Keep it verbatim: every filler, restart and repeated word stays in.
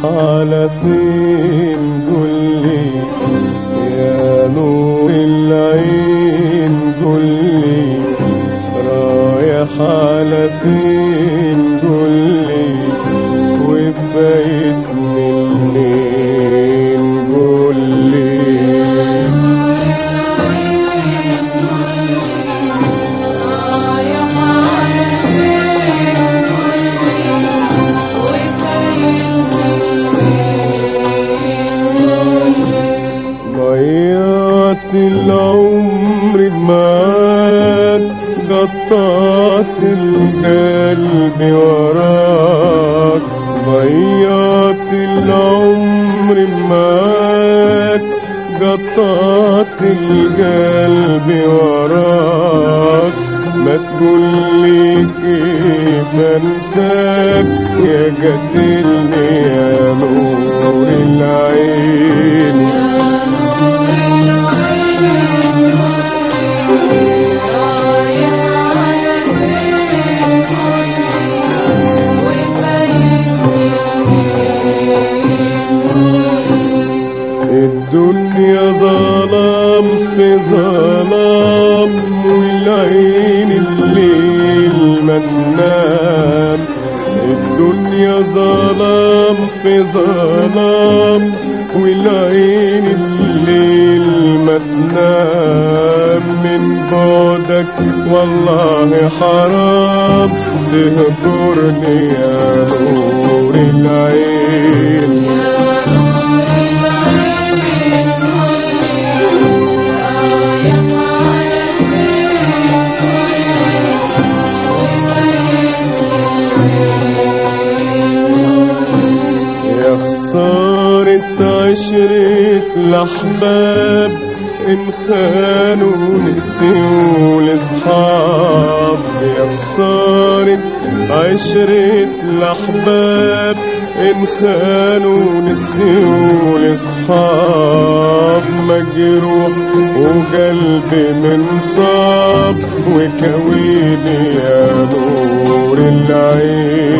على فين قولي يا نور العين قولي رايح على فين قولي وفايتني منين قولي ضيعت العمر معاك قطعت القلب وراك ضيعت العمر معاك قطعت القلب وراك ما تقولي كيف انساك يا قاتلني يا نور العين الدنيا ظلام في ظلام والعين الليل ما تنام الدنيا ظلام في ظلام والعين الليل ما تنام من بعدك والله حرام تهجرني يا نور العين خسارة عشرة الأحباب إن خانوا نسيوا الأصحاب يا خسارة عشرة الأحباب إن خانوا نسيوا الأصحاب مجروح وقلبي منصاب وكويني يا نور العين